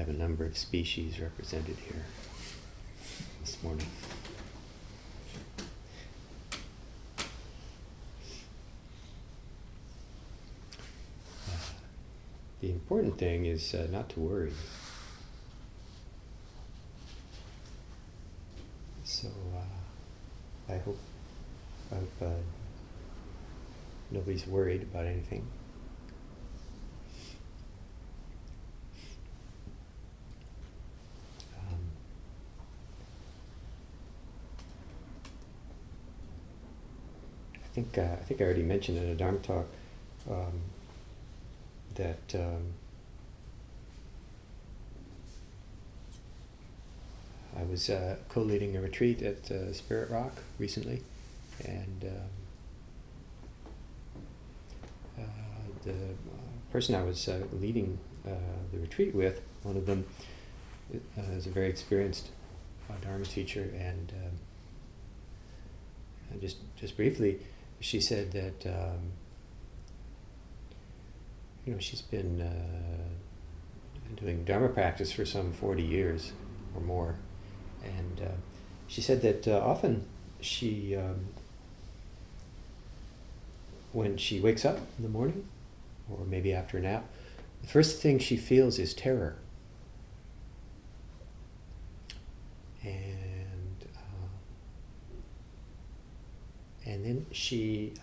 have a number of species represented here this morning. The important thing is not to worry. So I hope nobody's worried about anything. I think I already mentioned in a Dharma talk that I was co-leading a retreat at Spirit Rock recently, and the person I was leading the retreat with, one of them is a very experienced Dharma teacher, and just briefly, she said that she's been doing Dharma practice for some 40 years or more, and she said that often she, when she wakes up in the morning, or maybe after a nap, the first thing she feels is terror. And then she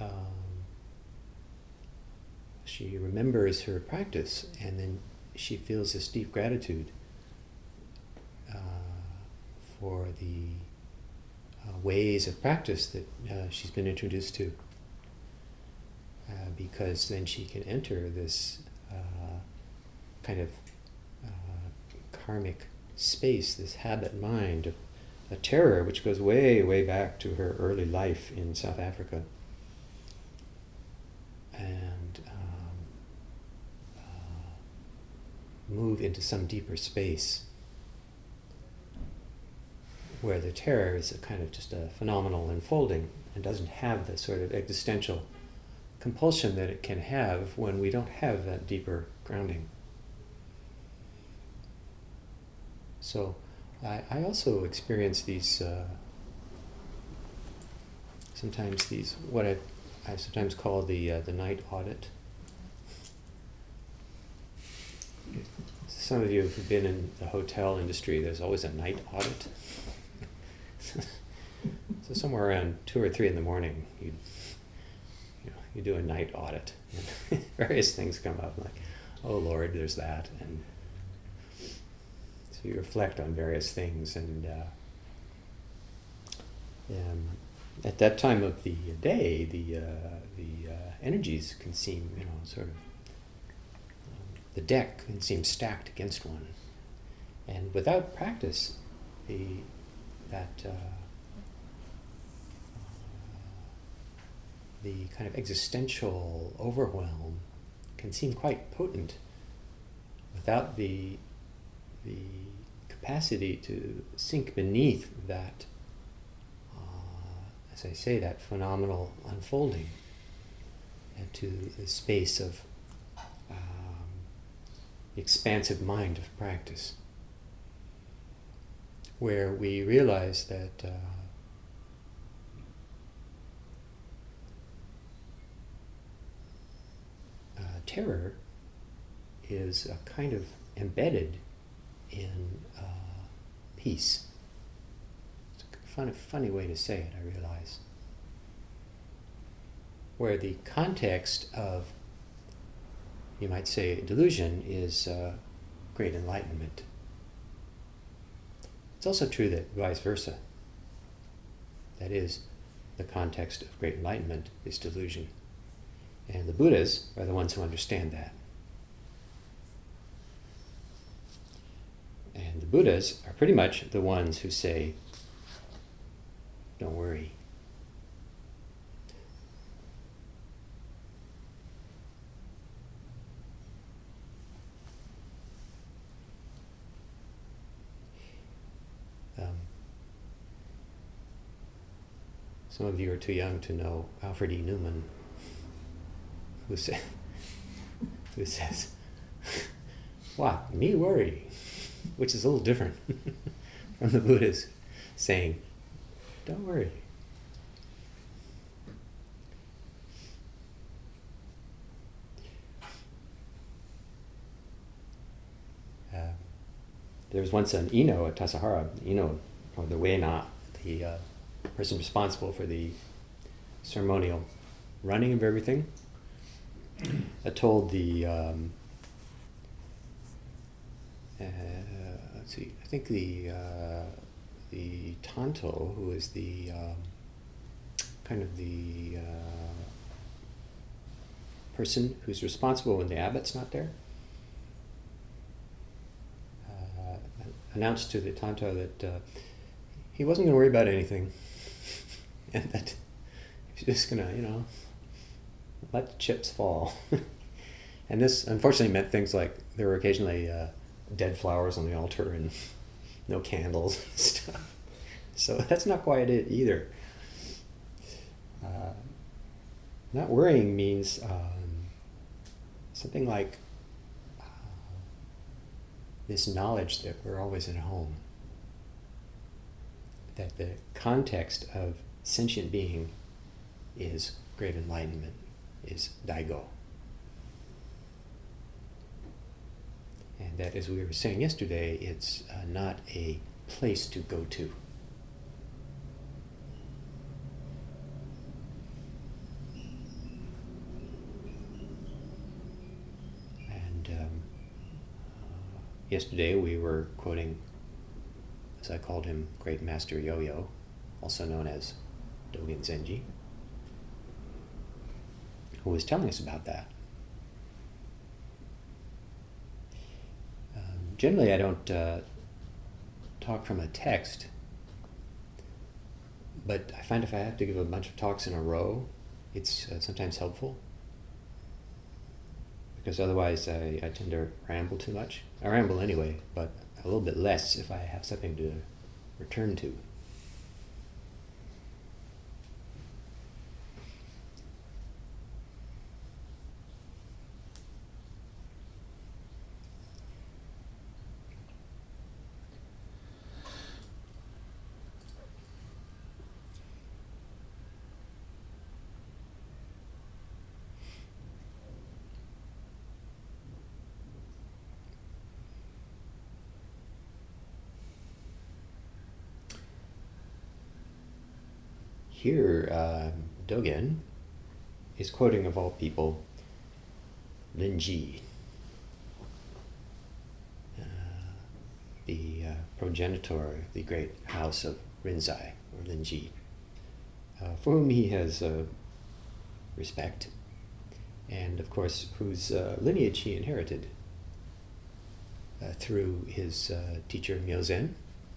remembers her practice, and then she feels this deep gratitude for the ways of practice that she's been introduced to, because then she can enter this kind of karmic space, this habit mind of a terror which goes way, way back to her early life in South Africa. And move into some deeper space where the terror is a kind of just a phenomenal unfolding and doesn't have the sort of existential compulsion that it can have when we don't have that deeper grounding. So I also experience these, sometimes these, what I sometimes call the night audit. Some of you who've been in the hotel industry, there's always a night audit. So somewhere around 2 or 3 in the morning, you do a night audit. And various things come up, like, oh Lord, there's that. And so you reflect on various things, and at that time of the day, the energies can seem, sort of, the deck can seem stacked against one, and without practice, the kind of existential overwhelm can seem quite potent without the capacity to sink beneath that, as I say, that phenomenal unfolding into the space of the expansive mind of practice, where we realize that terror is a kind of embedded in peace. It's a funny way to say it, I realize. Where the context of, you might say, delusion is great enlightenment. It's also true that vice versa. That is, the context of great enlightenment is delusion. And the Buddhas are the ones who understand that. And the Buddhas are pretty much the ones who say, don't worry. Some of you are too young to know Alfred E. Newman, who says, what, me worry? which is a little different from the Buddha's saying, don't worry. There was once an Ino at Tassajara, Ino, or the Wena, the person responsible for the ceremonial running of everything, told the, let's see, I think the Tanto, who is the kind of the person who's responsible when the abbot's not there, announced to the Tanto that he wasn't going to worry about anything, and that he was just going to, let the chips fall. And this unfortunately meant things like there were occasionally dead flowers on the altar and no candles and stuff. So that's not quite it either. Not worrying means something like this knowledge that we're always at home, that the context of sentient being is great enlightenment, is Daigo. And that, as we were saying yesterday, it's not a place to go to. Yesterday we were quoting, as I called him, Great Master Yo-Yo, also known as Dogen Zenji, who was telling us about that. Generally I don't talk from a text, but I find if I have to give a bunch of talks in a row, it's sometimes helpful. Because otherwise I tend to ramble too much. I ramble anyway, but a little bit less if I have something to return to. Here, Dogen is quoting, of all people, Linji, the progenitor of the great house of Rinzai, or Linji, for whom he has respect, and of course whose lineage he inherited through his teacher Myozen,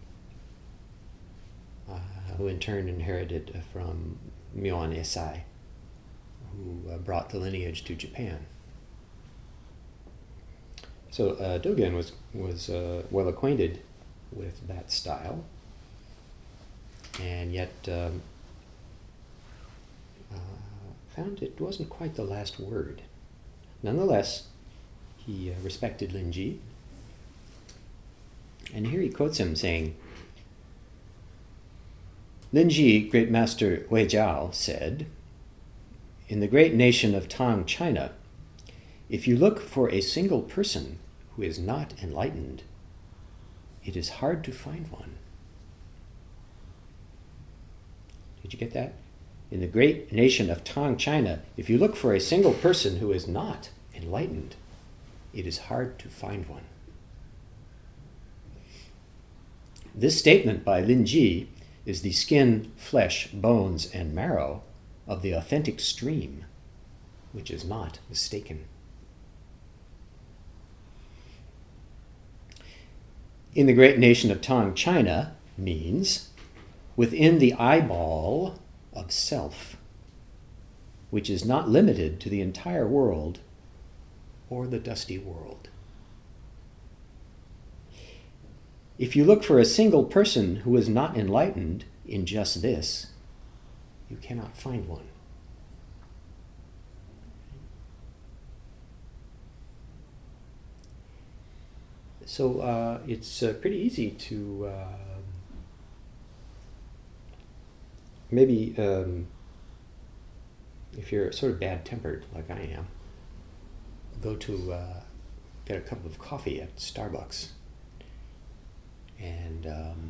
who in turn inherited from Myoan Esai, who brought the lineage to Japan. So Dogen was well acquainted with that style, and yet found it wasn't quite the last word. Nonetheless, he respected Linji, and here he quotes him saying, Linji, great master Wei Jiao, said, in the great nation of Tang, China, if you look for a single person who is not enlightened, it is hard to find one. Did you get that? In the great nation of Tang, China, if you look for a single person who is not enlightened, it is hard to find one. This statement by Linji is the skin, flesh, bones, and marrow of the authentic stream, which is not mistaken. In the great nation of Tang, China means within the eyeball of self, which is not limited to the entire world or the dusty world. If you look for a single person who is not enlightened in just this, you cannot find one. So it's pretty easy to maybe, if you're sort of bad-tempered like I am, go to get a cup of coffee at Starbucks and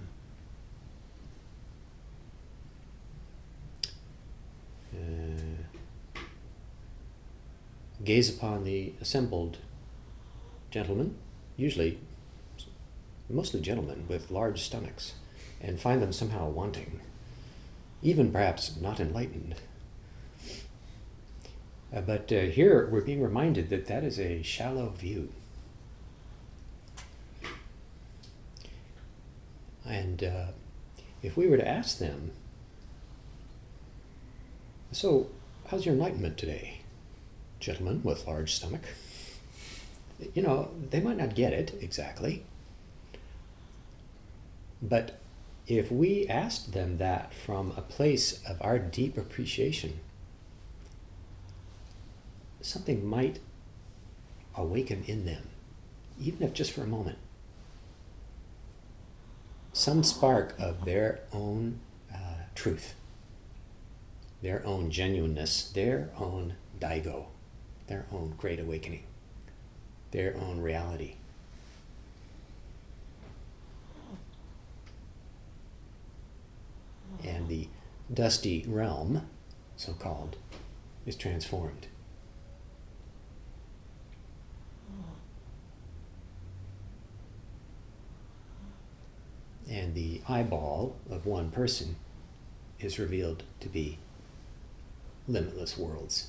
gaze upon the assembled gentlemen, usually mostly gentlemen with large stomachs, and find them somehow wanting, even perhaps not enlightened. But here we're being reminded that that is a shallow view. And if we were to ask them, so how's your enlightenment today, gentlemen with large stomach? You know, they might not get it exactly. But if we asked them that from a place of our deep appreciation, something might awaken in them, even if just for a moment. Some spark of their own truth, their own genuineness, their own Daigo, their own great awakening, their own reality. And the dusty realm, so-called, is transformed. And the eyeball of one person is revealed to be limitless worlds.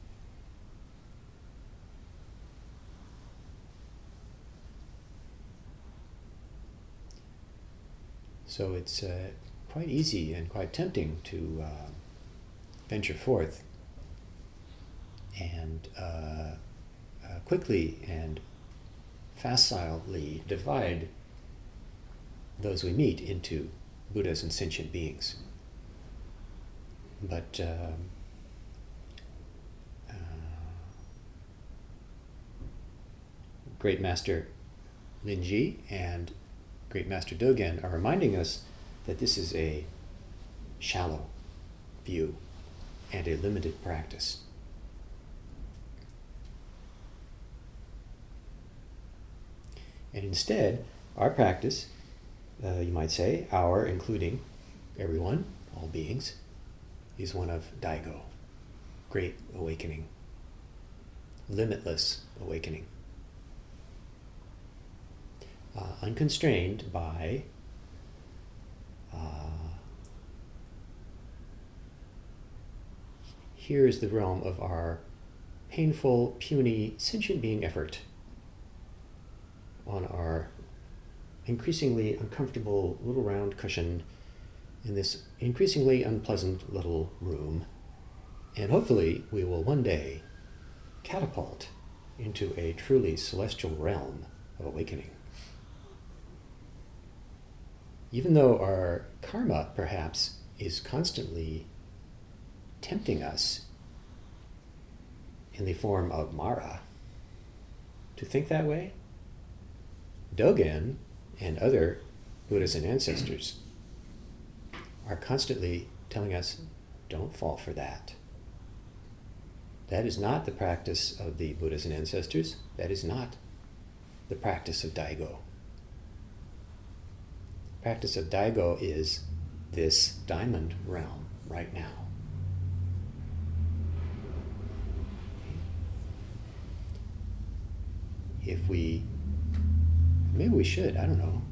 So it's quite easy and quite tempting to venture forth and quickly and facilely divide those we meet into Buddhas and sentient beings. But Great Master Linji and Great Master Dogen are reminding us that this is a shallow view and a limited practice. And instead, our practice, you might say, our, including everyone, all beings, is one of Daigo, great awakening, limitless awakening, unconstrained by here is the realm of our painful, puny, sentient being effort on our increasingly uncomfortable little round cushion in this increasingly unpleasant little room. And hopefully we will one day catapult into a truly celestial realm of awakening. Even though our karma, perhaps, is constantly tempting us in the form of Mara to think that way, Dogen and other Buddhas and ancestors are constantly telling us, don't fall for that. That is not the practice of the Buddhas and ancestors. That is not the practice of Daigo. The practice of Daigo is this diamond realm right now. If we, maybe we should, I don't know,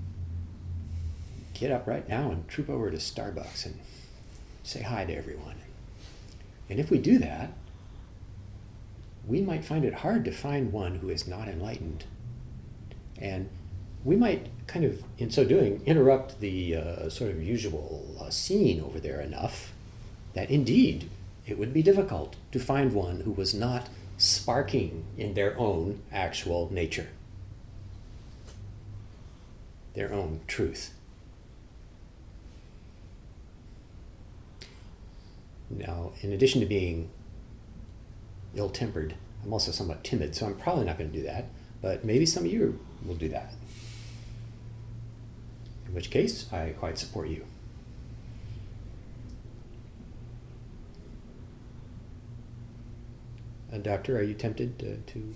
get up right now and troop over to Starbucks and say hi to everyone. And if we do that, we might find it hard to find one who is not enlightened. And we might kind of, in so doing, interrupt the sort of usual scene over there enough that indeed it would be difficult to find one who was not sparking in their own actual nature, their own truth. Now, in addition to being ill-tempered, I'm also somewhat timid, so I'm probably not going to do that. but maybe some of you will do that. In which case, I quite support you. Doctor, are you tempted to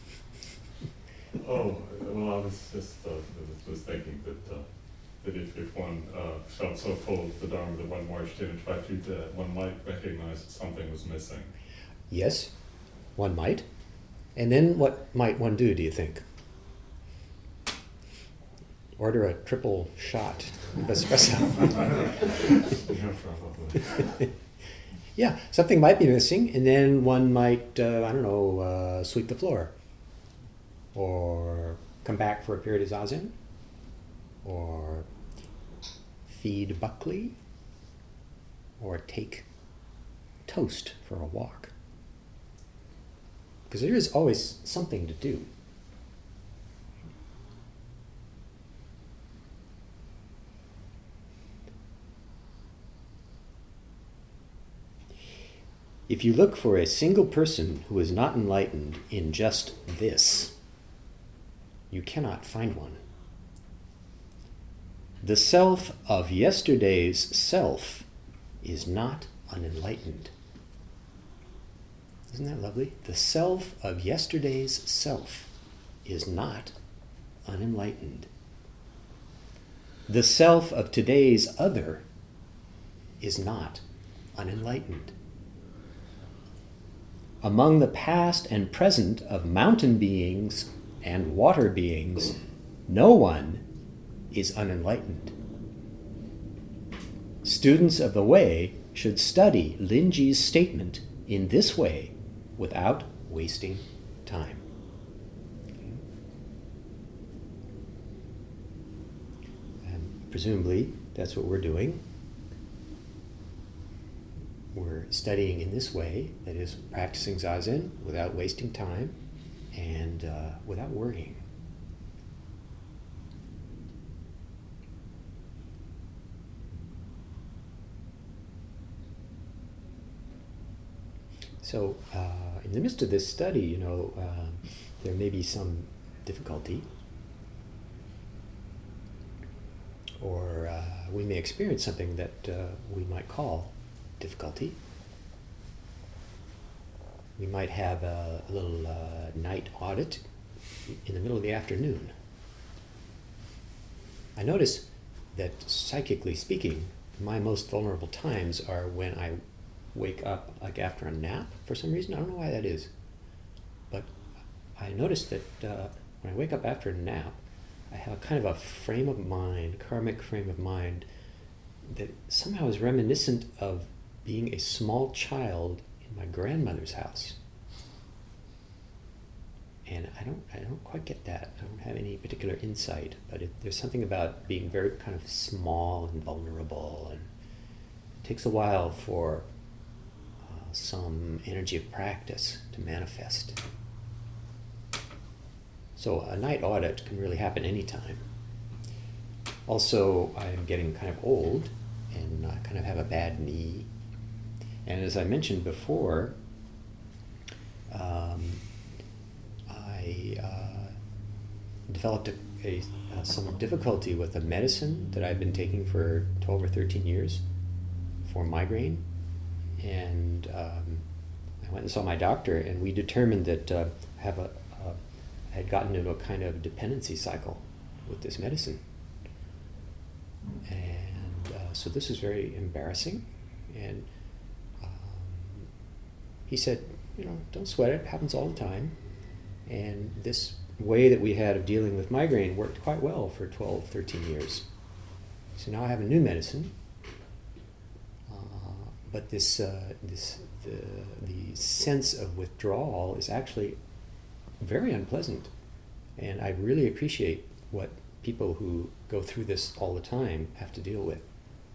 Oh, well, I was just was thinking that if one felt so full of the Dharma that one marched in and tried to do that, one might recognize that something was missing. Yes, one might. And then what might one do, do you think? Order a triple shot of espresso. Yeah, probably. Yeah, something might be missing, and then one might, sweep the floor, or come back for a period of zazen, or feed Buckley, or take toast for a walk. Because there is always something to do. If you look for a single person who is not enlightened in just this, you cannot find one. The self of yesterday's self is not unenlightened. Isn't that lovely? The self of yesterday's self is not unenlightened. The self of today's other is not unenlightened. Among the past and present of mountain beings and water beings, no one is unenlightened. Students of the way should study Linji's statement in this way without wasting time. And presumably, that's what we're doing. We're studying in this way, that is, practicing Zazen without wasting time and without worrying. So, in the midst of this study, there may be some difficulty, or we may experience something that we might call difficulty. We might have a little night audit in the middle of the afternoon. I notice that, psychically speaking, my most vulnerable times are when I wake up like after a nap for some reason. I don't know why that is. But I notice that when I wake up after a nap, I have a kind of a frame of mind, karmic frame of mind, that somehow is reminiscent of being a small child in my grandmother's house. And I don't quite get that. I don't have any particular insight, but there's something about being very kind of small and vulnerable, and it takes a while for some energy of practice to manifest. So a night audit can really happen anytime. Also, I'm getting kind of old, and I kind of have a bad knee. And as I mentioned before, I developed some difficulty with a medicine that I've been taking for 12 or 13 years for migraine. And I went and saw my doctor, and we determined that I had gotten into a kind of dependency cycle with this medicine. And so this is very embarrassing. And he said, don't sweat it. It happens all the time. And this way that we had of dealing with migraine worked quite well for 12, 13 years. So now I have a new medicine. But the sense of withdrawal is actually very unpleasant. And I really appreciate what people who go through this all the time have to deal with.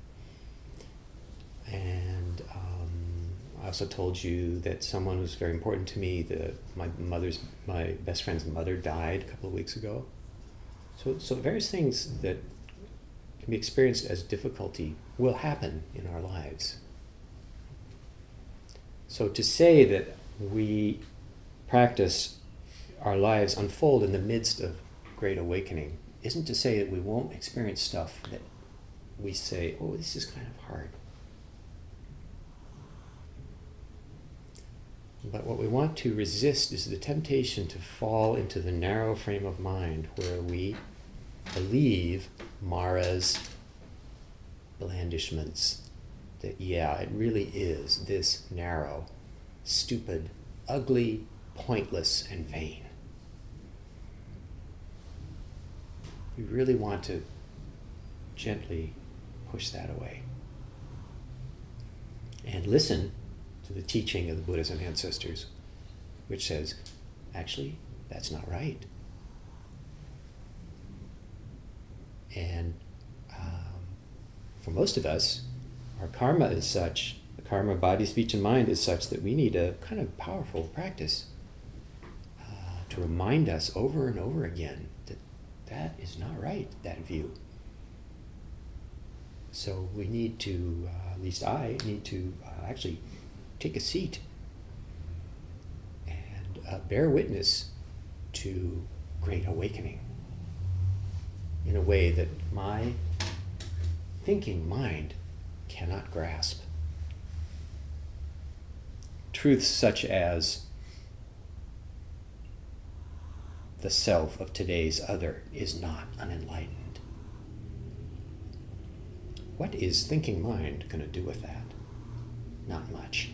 And I also told you that someone who's very important to me, my best friend's mother, died a couple of weeks ago. So various things that can be experienced as difficulty will happen in our lives. So to say that we practice our lives unfold in the midst of great awakening isn't to say that we won't experience stuff that we say, oh, this is kind of hard. But what we want to resist is the temptation to fall into the narrow frame of mind where we believe Mara's blandishments, that yeah, it really is this narrow, stupid, ugly, pointless, and vain. We really want to gently push that away and listen to the teaching of the Buddhas and ancestors, which says, actually, that's not right. And for most of us, our karma is such, the karma of body, speech, and mind is such that we need a kind of powerful practice to remind us over and over again that that is not right, that view. So we need to, at least I need to actually take a seat and bear witness to great awakening in a way that my thinking mind cannot grasp. Truths such as the self of today's other is not unenlightened. What is thinking mind going to do with that? Not much.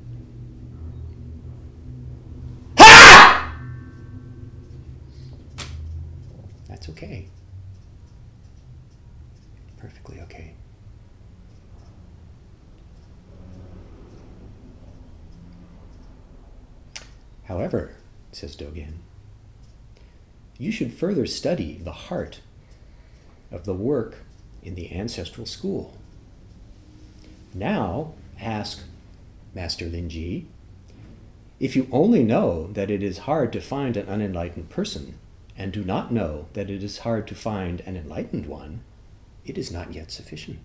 That's okay. Perfectly okay. However, says Dogen, you should further study the heart of the work in the ancestral school. Now ask Master Linji, if you only know that it is hard to find an unenlightened person and do not know that it is hard to find an enlightened one, it is not yet sufficient.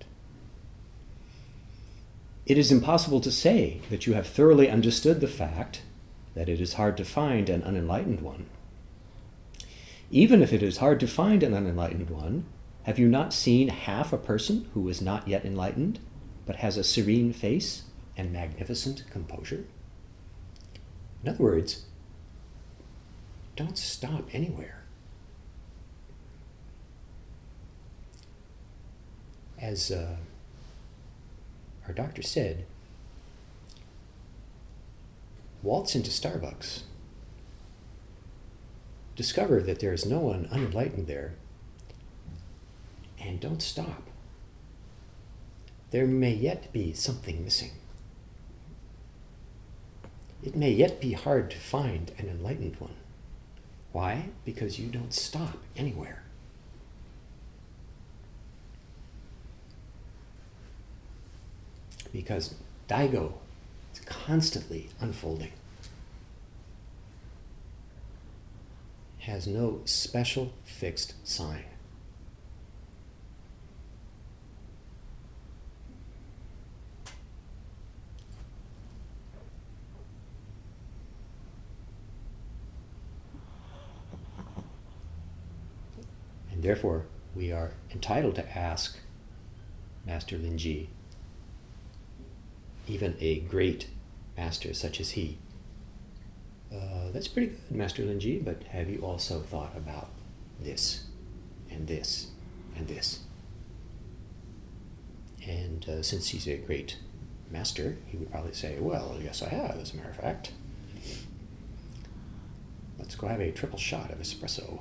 It is impossible to say that you have thoroughly understood the fact that it is hard to find an unenlightened one. Even if it is hard to find an unenlightened one, have you not seen half a person who is not yet enlightened, but has a serene face and magnificent composure? In other words, don't stop anywhere. As our doctor said, waltz into Starbucks. Discover that there is no one unenlightened there, and don't stop. There may yet be something missing. It may yet be hard to find an enlightened one. Why? Because you don't stop anywhere. Because Daigo is constantly unfolding. Has no special fixed sign. And therefore, we are entitled to ask Master Linji, even a great master such as he, that's pretty good, Master Linji, but have you also thought about this, and this, and this? And since he's a great master, he would probably say, well, yes I have, as a matter of fact. Let's go have a triple shot of espresso.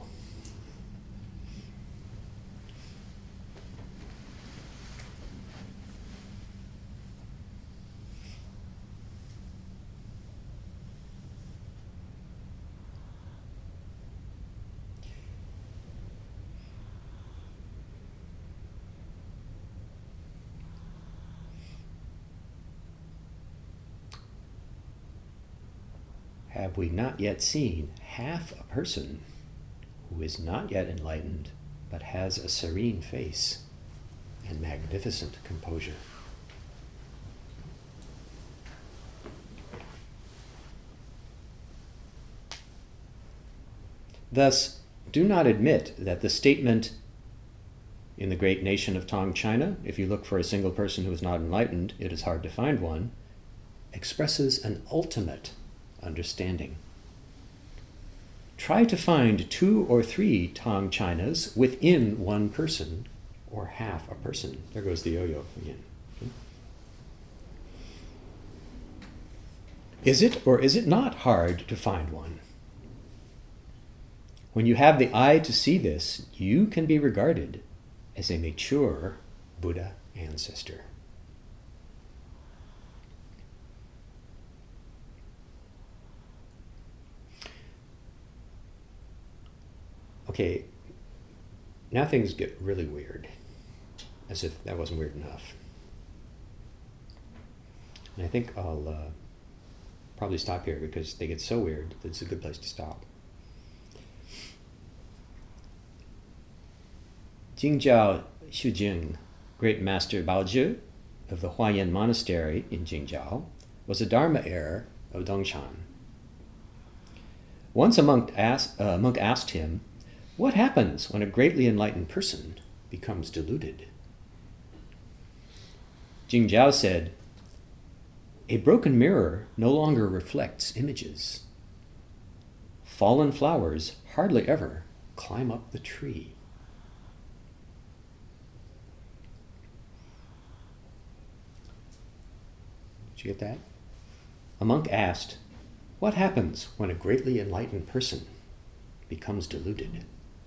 Have we not yet seen half a person who is not yet enlightened, but has a serene face and magnificent composure? Thus, do not admit that the statement in the great nation of Tang China, if you look for a single person who is not enlightened, it is hard to find one, expresses an ultimate understanding. Try to find 2 or 3 Tang Chinas within one person, or half a person. There goes the yo-yo again. Okay. Is it or is it not hard to find one? When you have the eye to see this, you can be regarded as a mature Buddha ancestor. Okay, now things get really weird, as if that wasn't weird enough. And I think I'll probably stop here because they get so weird that it's a good place to stop. Jingjiao Shujing, great master Baozhi of the Huayan Monastery in Jingjiao, was a Dharma heir of Dongshan. Once a monk asked him, "What happens when a greatly enlightened person becomes deluded?" Jingjiao said, "A broken mirror no longer reflects images. Fallen flowers hardly ever climb up the tree." Did you get that? A monk asked, "What happens when a greatly enlightened person becomes deluded?"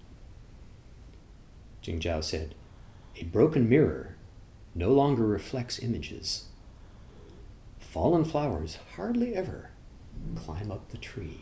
Jingjiao said, "A broken mirror no longer reflects images. Fallen flowers hardly ever climb up the tree."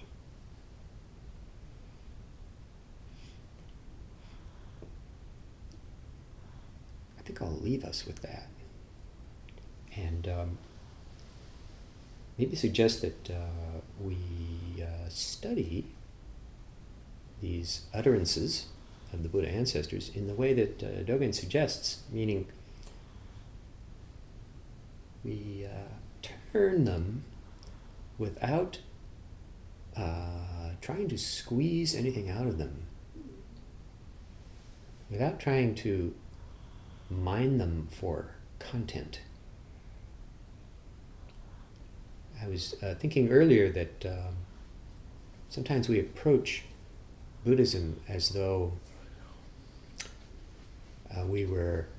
I think I'll leave us with that. And maybe suggest that we study these utterances of the Buddha ancestors in the way that Dogen suggests, meaning we turn them without trying to squeeze anything out of them, without trying to mine them for content. I was thinking earlier that sometimes we approach Buddhism as though we were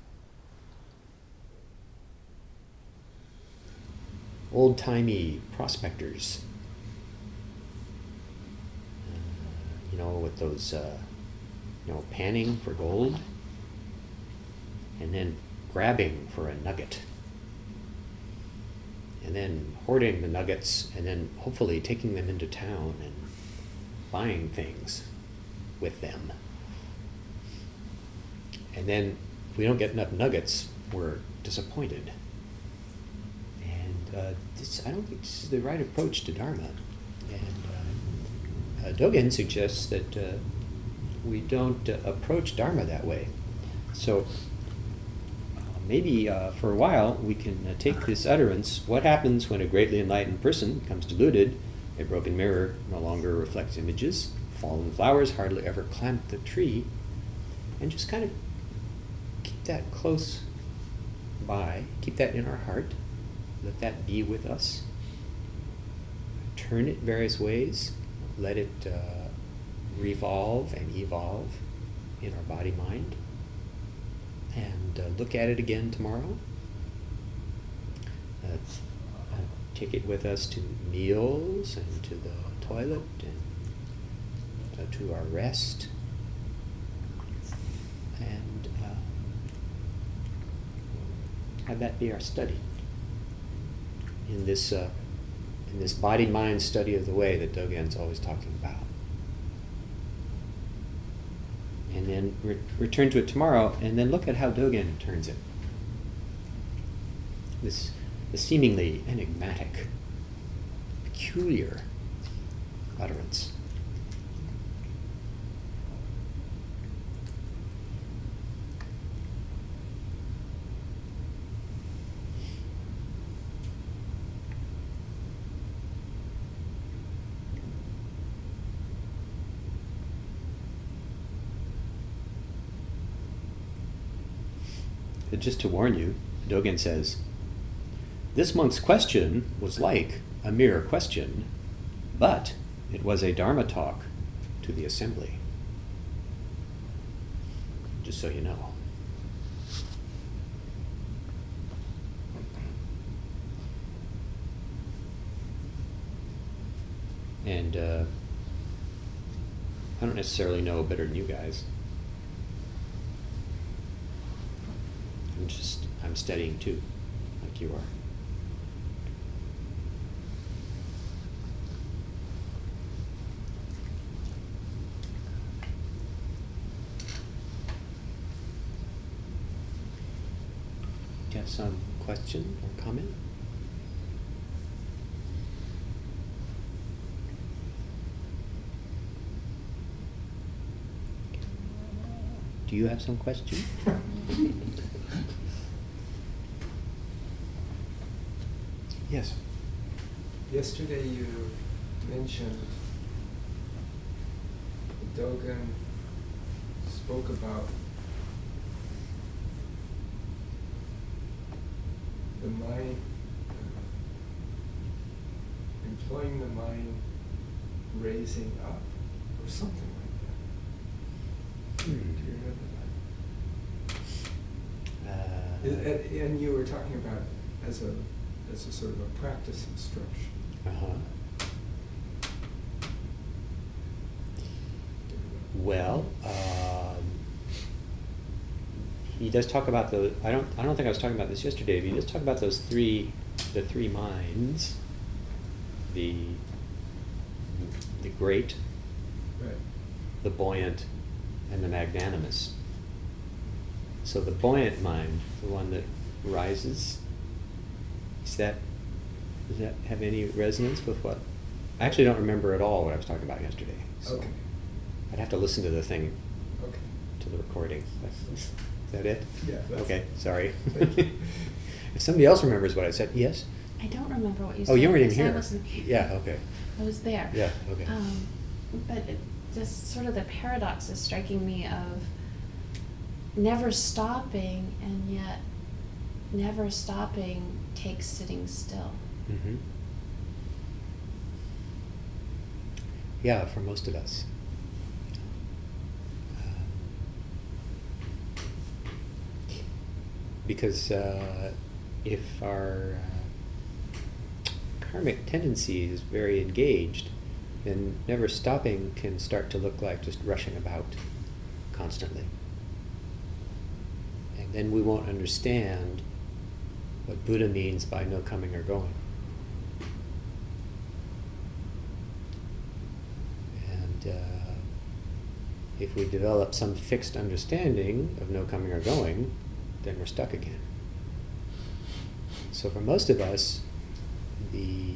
old-timey prospectors, with those, panning for gold and then grabbing for a nugget, and then hoarding the nuggets, and then hopefully taking them into town and buying things with them. And then if we don't get enough nuggets, we're disappointed. And I don't think this is the right approach to Dharma. And Dogen suggests that we don't approach Dharma that way. So maybe for a while we can take this utterance, "What happens when a greatly enlightened person becomes deluded? A broken mirror no longer reflects images. Fallen flowers hardly ever climb up the tree," and just kind of keep that close by, keep that in our heart, let that be with us. Turn it various ways, let it revolve and evolve in our body-mind, and look at it again tomorrow. Take it with us to meals and to the toilet and to our rest, and have that be our study in this body-mind study of the way that Dogen's always talking about. And then return to it tomorrow, and then look at how Dogen turns it. This seemingly enigmatic, peculiar utterance. just to warn you, Dogen says, this monk's question was like a mere question, but it was a Dharma talk to the assembly. Just so you know. And I don't necessarily know better than you guys. I'm studying too, like you are. Do you have some question or comment? Do you have some question? Yes. Yesterday you mentioned Dogen spoke about the mind, employing the mind raising up, or something like that. Do you remember that? And you were talking about as a sort of a practice instruction. Well, he does talk about the. I don't think I was talking about this yesterday. But he does talk about the three minds. The great, Right. the buoyant, and the magnanimous. So the buoyant mind, the one that rises. Does that have any resonance with what? I actually don't remember at all what I was talking about yesterday. So Okay. I'd have to listen to the thing, Okay. to the recording. Is that it? Yeah. That's Okay, sorry. Thank you. If somebody else remembers what I said, yes? I don't remember what you said. Oh, you weren't even because I here. wasn't here. Yeah, okay. I was there. Yeah, okay. But just sort of the paradox is striking me of never stopping, and yet never stopping takes sitting still. Mm-hmm. Yeah, for most of us. Because if our karmic tendency is very engaged, then never stopping can start to look like just rushing about constantly. And then we won't understand what Buddha means by no coming or going. And if we develop some fixed understanding of no coming or going, then we're stuck again. So for most of us, the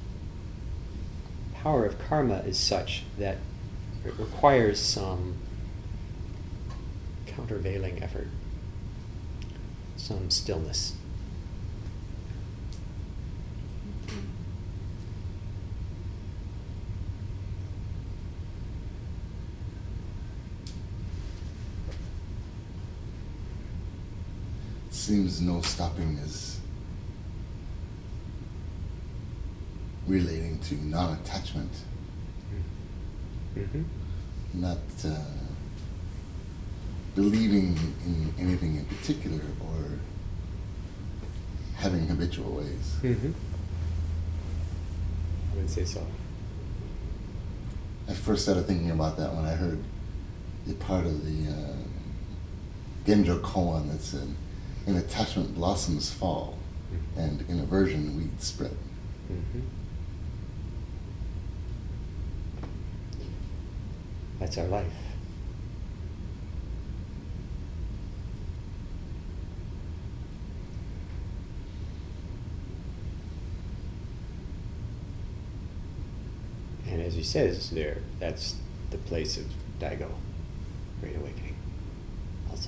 power of karma is such that it requires some countervailing effort, some stillness. Seems no stopping is relating to non-attachment, Mm-hmm. not believing in anything in particular or having habitual ways. Mm-hmm. I would say so. I first started thinking about that when I heard the part of the Genjo koan that said, "In attachment blossoms fall, and in aversion weeds spread." Mm-hmm. That's our life. And as he says there, that's the place of Daigo, Great Awakening, also.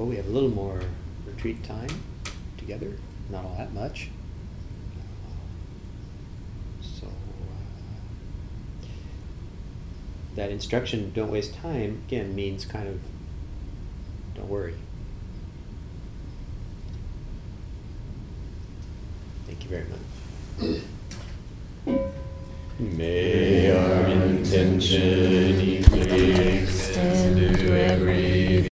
well, we have a little more retreat time together, not all that much. So that instruction, don't waste time, again, means kind of don't worry. Thank you very much. May our intention